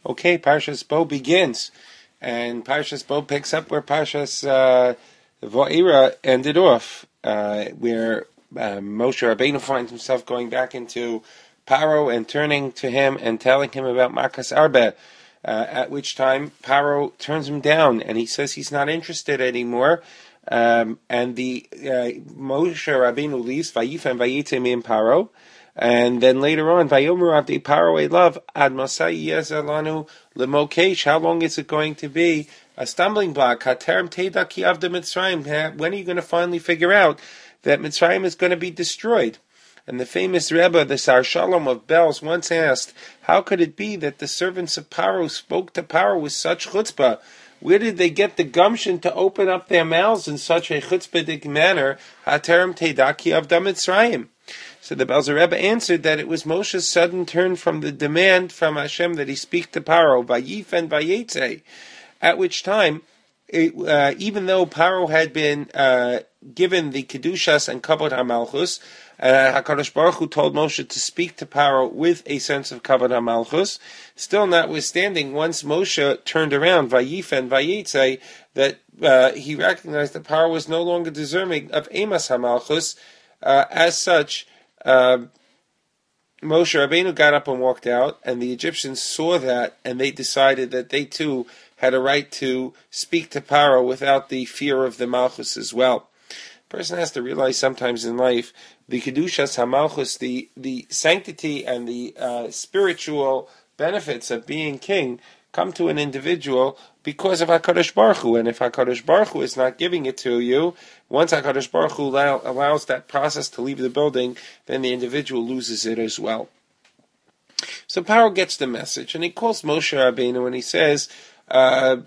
Okay, Parshas Bo begins, and Parshas Bo picks up where Parshas Va'era ended off, where Moshe Rabbeinu finds himself going back into Paro and turning to him and telling him about Makas Arba, at which time Paro turns him down, and he says he's not interested anymore. And the Moshe Rabbeinu leaves, Vayif and Vayitze min Paro. And then later on, Vayomer Avdei Paro love Ad Masai Yezalanu Lemokesh. How long is it going to be a stumbling block? Haterem Teda Ki Avda Mitzrayim. When are you going to finally figure out that Mitzrayim is going to be destroyed? And the famous Rebbe, the Sar Shalom of Belz, once asked, how could it be that the servants of Paro spoke to Paro with such chutzpah? Where did they get the gumption to open up their mouths in such a chutzpahdik manner? Haterem Teda Ki Avda Mitzrayim. So the Belzer Rebbe answered that it was Moshe's sudden turn from the demand from Hashem that he speak to Paro, Vayif and Vayetze, at which time, even though Paro had been given the Kedushas and Kavod HaMalchus, HaKadosh Baruch Hu told Moshe to speak to Paro with a sense of Kavod HaMalchus. Still notwithstanding, once Moshe turned around, Vayif and Vayetze, that he recognized that Paro was no longer deserving of Emas HaMalchus. As such, Moshe Rabbeinu got up and walked out, and the Egyptians saw that, and they decided that they too had a right to speak to Paro without the fear of the Malchus as well. A person has to realize sometimes in life, the Kedushas HaMalchus, the sanctity and the spiritual benefits of being king come to an individual because of HaKadosh Baruch Hu. And if HaKadosh Baruch Hu is not giving it to you, once HaKadosh Baruch Hu allows that process to leave the building, then the individual loses it as well. So Paro gets the message, and he calls Moshe Rabbeinu, and he says to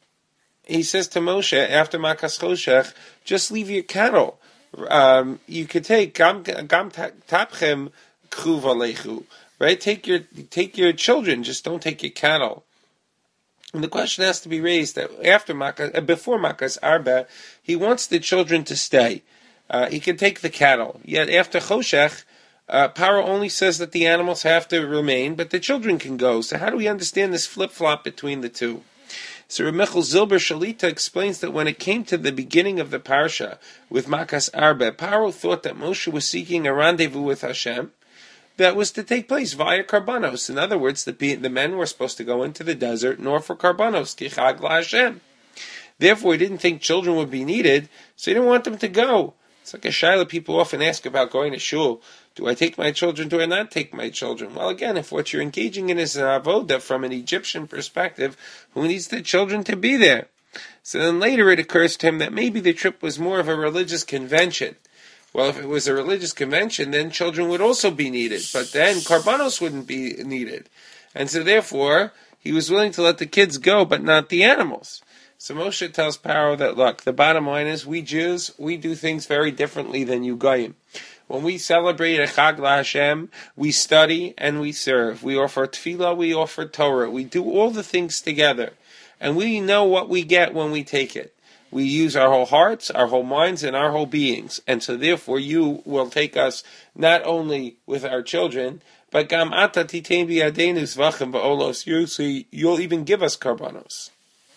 Moshe, after Makas Choshech, just leave your cattle. You could take Gam Tapchem K'chuv Alechu, right? Take your children, just don't take your cattle. And the question has to be raised that before Makas Arba, he wants the children to stay. He can take the cattle. Yet after Choshech, Paro only says that the animals have to remain, but the children can go. So how do we understand this flip-flop between the two? So Reb Michal Zilber Shalita explains that when it came to the beginning of the parsha with Makas Arba, Paro thought that Moshe was seeking a rendezvous with Hashem that was to take place via Karbanos. In other words, the men were supposed to go into the desert, nor for Karbanos, Kichag LaHashem. Therefore, he didn't think children would be needed, so he didn't want them to go. It's like a shaila people often ask about going to shul. Do I take my children? Do I not take my children? Well, again, if what you're engaging in is an avoda from an Egyptian perspective, who needs the children to be there? So then later it occurs to him that maybe the trip was more of a religious convention. Well, if it was a religious convention, then children would also be needed, but then Karbanos wouldn't be needed. And so therefore, he was willing to let the kids go, but not the animals. So Moshe tells Paro that, look, the bottom line is, we Jews, we do things very differently than you Goyim. When we celebrate a Chag LaHashem, we study and we serve. We offer tefillah, we offer Torah. We do all the things together. And we know what we get when we take it. We use our whole hearts, our whole minds, and our whole beings. And so therefore you will take us not only with our children, but gam ata titein b'yadeinu zvachim ba'olos, you'll even give us karbanos.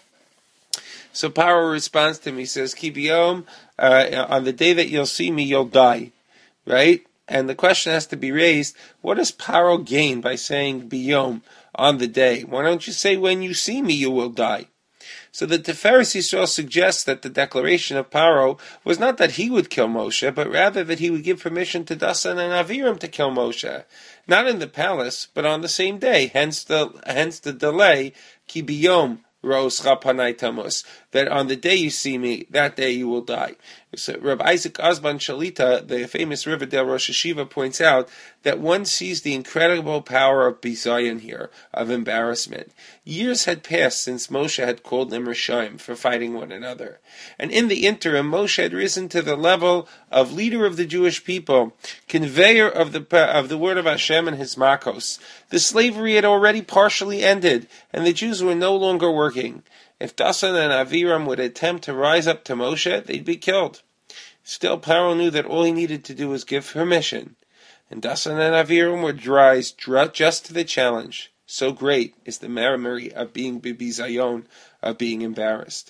So Paro responds to him, he says, Ki biyom, on the day that you'll see me, you'll die. Right? And the question has to be raised, what does Paro gain by saying biyom, on the day? Why don't you say, when you see me, you will die? So the Tiferes Yisrael suggests that the declaration of Paro was not that he would kill Moshe, but rather that he would give permission to Dasan and Aviram to kill Moshe. Not in the palace, but on the same day. Hence the delay, Ki biyom Ros Chapanai Tamus, that on the day you see me, that day you will die. So Rabbi Isaac Osban Shalita, the famous Riverdale Rosh Hashiva, points out that one sees the incredible power of bizayon here, of embarrassment. Years had passed since Moshe had called them Rishaim for fighting one another. And in the interim, Moshe had risen to the level of leader of the Jewish people, conveyor of the word of Hashem and his makos. The slavery had already partially ended, and the Jews were no longer working. If Dasan and Aviram would attempt to rise up to Moshe, they'd be killed. Still, Paro knew that all he needed to do was give permission. And Dasan and Aviram were rise just to the challenge. So great is the memory of being bibizayon, of being embarrassed.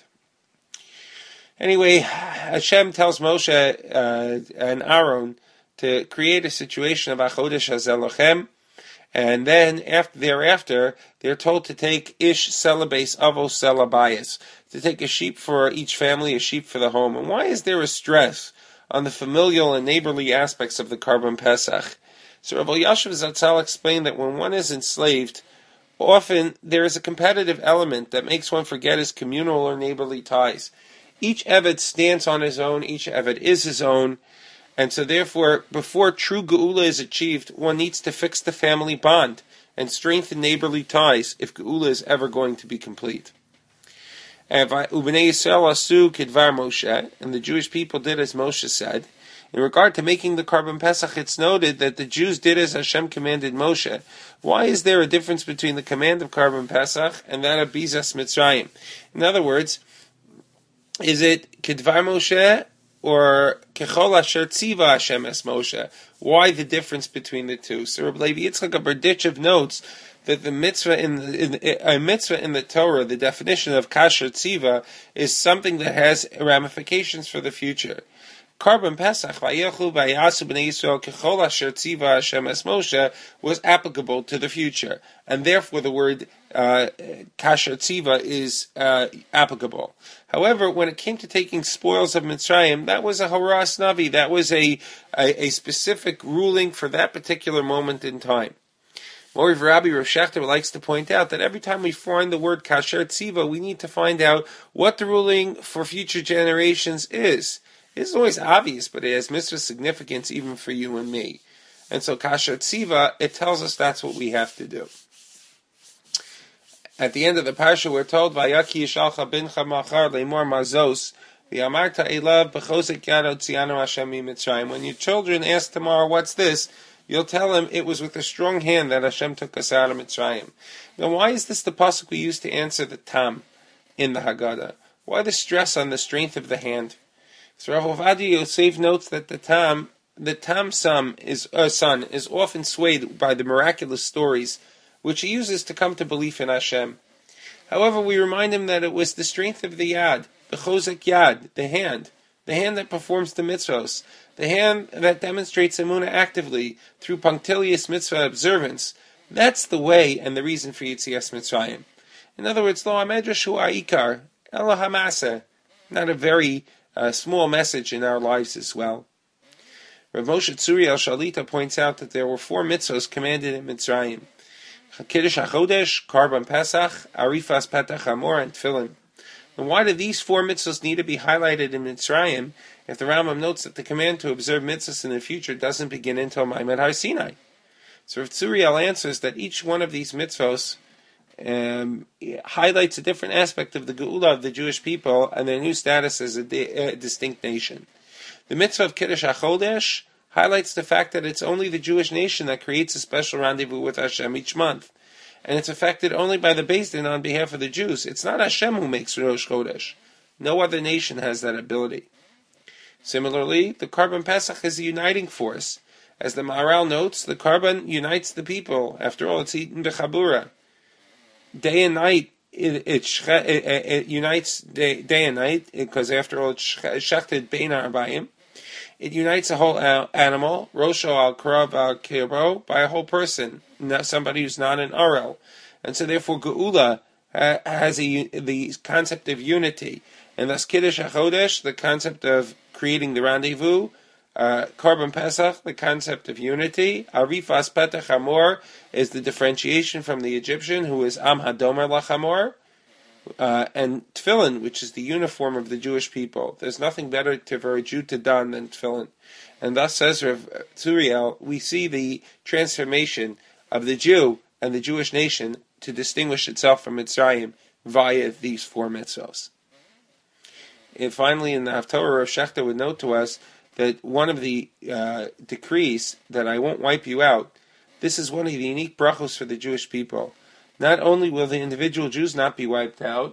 Anyway, Hashem tells Moshe and Aaron to create a situation of Achodesh Hazelochem, and then thereafter, they're told to take ish selabase avos selabayis, to take a sheep for each family, a sheep for the home. And why is there a stress on the familial and neighborly aspects of the Karban Pesach? So Rav Elyashiv Zatzal explained that when one is enslaved, often there is a competitive element that makes one forget his communal or neighborly ties. Each Eved stands on his own, each Eved is his own, and so therefore, before true Geula is achieved, one needs to fix the family bond and strengthen neighborly ties if Geula is ever going to be complete. And Ubnei Yisrael asu kidvar Moshe, and the Jewish people did as Moshe said. In regard to making the Karban Pesach, it's noted that the Jews did as Hashem commanded Moshe. Why is there a difference between the command of Karban Pesach and that of Bizas Mitzrayim? In other words, is it Kidvar Moshe or Kechol Asher Tziva Hashem Es Moshe? Why the difference between the two? So Rabbi Levi Yitzchak Berditchev notes that the mitzvah in the Torah, the definition of Kasher Tziva, is something that has ramifications for the future. Karban Pesach, Vayechu Vayasu B'nei Yisrael Kechol Asher Tziva Hashem Es Moshe, was applicable to the future, and therefore the word Kasher Tziva is applicable. However, when it came to taking spoils of Mitzrayim, that was a Horas Navi, that was a specific ruling for that particular moment in time. Moriv Rabbi Rav Shechter likes to point out that every time we find the word Kasher Tziva, we need to find out what the ruling for future generations is. It's always obvious, but it has mitzvah significance even for you and me. And so Kasher Tziva, it tells us that's what we have to do. At the end of the parsha, we're told, Vayaki yishalcha bincha machar leimor mazos, v'yamarta elav b'chosek yad otzianu Hashem mitzrayim. When your children ask tomorrow, what's this? You'll tell them it was with a strong hand that Hashem took us out of Mitzrayim. Now, why is this the pasuk we use to answer the tam in the Haggadah? Why the stress on the strength of the hand? So Rav Ovadia Yosef notes that the tam son is often swayed by the miraculous stories which he uses to come to belief in Hashem. However, we remind him that it was the strength of the yad, the chozek yad, the hand that performs the mitzvos, the hand that demonstrates emunah actively through punctilious mitzvah observance. That's the way and the reason for Yitzias Mitzrayim. In other words, lo hamedrash hu ha'ikar, ela hamaseh, not a very small message in our lives as well. Rav Moshe Tzuri El Shalita points out that there were 4 mitzvos commanded in Mitzrayim: Kiddush HaChodesh, Karban Pesach, Arifas Petach Hamor, and Tefillin. And why do these 4 mitzvos need to be highlighted in Mitzrayim if the Rambam notes that the command to observe mitzvahs in the future doesn't begin until Ma'amad Har Sinai? So Rav Tzuriel answers that each one of these mitzvos highlights a different aspect of the Geula of the Jewish people and their new status as a distinct nation. The mitzvah of Kiddush HaChodesh highlights the fact that it's only the Jewish nation that creates a special rendezvous with Hashem each month. And it's affected only by the Beis Din on behalf of the Jews. It's not Hashem who makes Rosh Chodesh. No other nation has that ability. Similarly, the Karban Pesach is a uniting force. As the Maharal notes, the Karban unites the people. After all, it's eaten b'chabura. Day and night, it unites day and night, because after all, it's shechted bein arbayim. It unites a whole animal, rosho al krav al kiro, by a whole person, not somebody who's not an arel. And so therefore Geula has the concept of unity. And thus Kiddush HaChodesh, the concept of creating the rendezvous, Karban Pesach, the concept of unity, Arifas Petach Hamor is the differentiation from the Egyptian, who is Am Hadomer Lachamor, and Tefillin, which is the uniform of the Jewish people. There's nothing better for a Jew to don than Tefillin. And thus says Rav Tzuriel, we see the transformation of the Jew and the Jewish nation to distinguish itself from Mitzrayim via these 4 mitzvos. And finally, in the Haftorah, Rav Shechter would note to us that one of the decrees that I won't wipe you out, this is one of the unique brachos for the Jewish people. Not only will the individual Jews not be wiped out,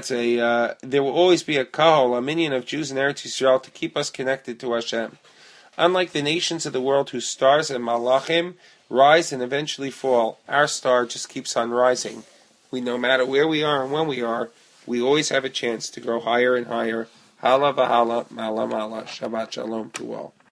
there will always be a kahal, a minion of Jews in Eretz Yisrael to keep us connected to Hashem. Unlike the nations of the world whose stars and malachim rise and eventually fall, our star just keeps on rising. No matter where we are and when we are, we always have a chance to grow higher and higher. Hala v'hala, mala mala, Shabbat shalom to all.